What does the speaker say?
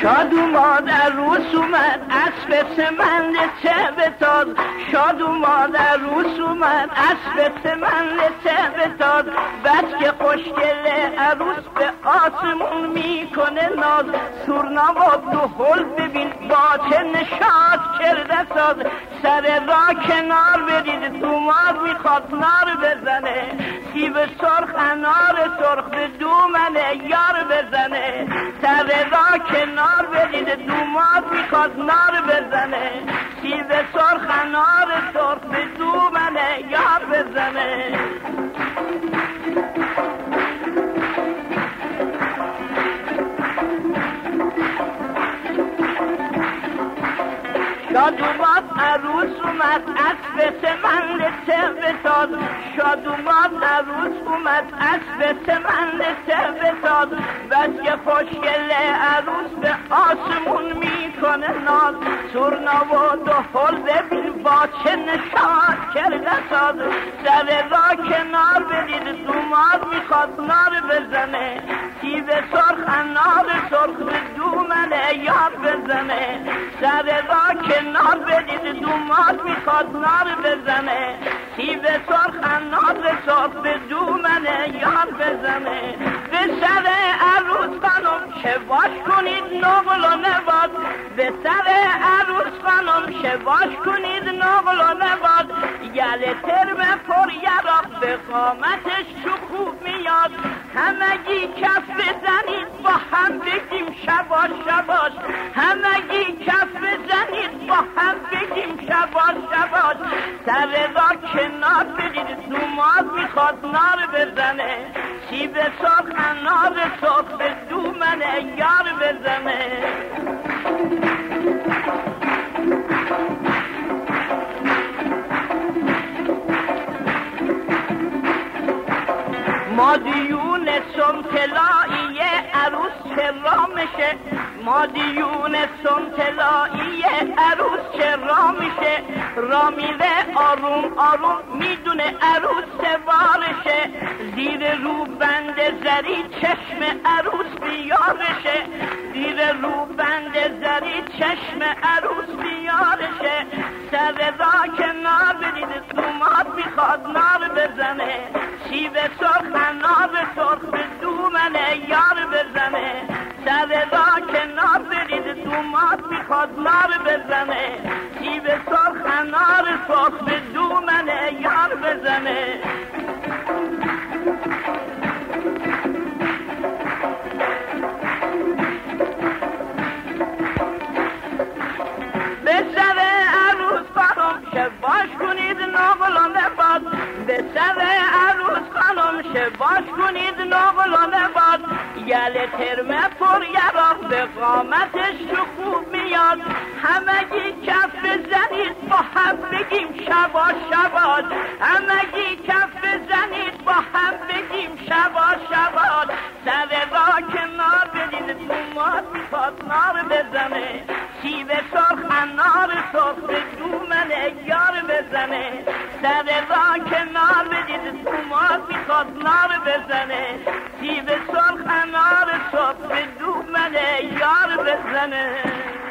شاد اومد عروس اومد اسب سمند چه بتاز شاد اومد عروس اومد اسب سمند چه بتاز بس که خوشگله عروس به آسمون میکنه ناز سورنا و دهل ببین با چه نشاط کرده ساز سر را کنار برید دوماد میخواد نار بزنه سیب سرخ انار سرخ به دومنه یار بزنه سر را کنار برید دوماد میخواد نار بزنه سیب سرخ انار سرخ به دومنه یار بزنه شاد اومد عروس اومد اسب سمند چه بتاز شاد اومد عروس اومد اسب سمند چه بتاز بس که خوشگله عروس به آسمون میکنه ناز سورنا و دهل ببین با چه نشاط کرده ساز سر را کنار برید دوماد میخواد نار بزنه سیب سرخ انار سرخ به دومنه یار بزنه سر را کنار بدید دوماد میخواد نار بزنه سیب سرخ انار سرخ به دومنه یار بزنه به سر عروس خانم شواش کنید نقل و نباد به سر عروس خانم شواش کنید نقل و نباد گل ترم پر یراب به قامتش چو خوب میاد همگی کف بزنید با هم بگیم شباش شباش همگی کف بزنید با هم بگیم شباش شباش سر را کنار برید دوماد میخواد نار بزنه سیب سرخ انار سرخ به دومنه یار بزنه مادیون سمتلایی عروس چه رامشه مادیون سمتلایی عروس چه رامیشه را میره آروم آروم میدونه عروس سوارشه زیر رو بند زری چشم عروس بیارشه زیر رو بند زری چشم عروس بیارشه سر را کنار برید دوماد میخواد نار بزنه سیب سرخ انار سرخ به دومنه یار بزنه سر را کنار برید دوماد میخواد نار بزنه سیب سرخ انار سرخ به دومنه یار بزنه به سر عروس خانم شواش کنید نقل و نباد به سر عروس خانم شواش کنید نقل و نباد گل ترمه پر یراق به قامتش چو خوب میاد همگی کف بزنید با هم بگیم شباش شباش همگی کف بزنید با هم بگیم شباش شباش سر را کنار بدید دوماد میخواد نار بزنه سیب سرخ انار سرخ به دومنه یار بزنه سر را کنار بدید دوماد میخواد نار بزنه سیب سرخ انار سرخ به دومنه یار بزنه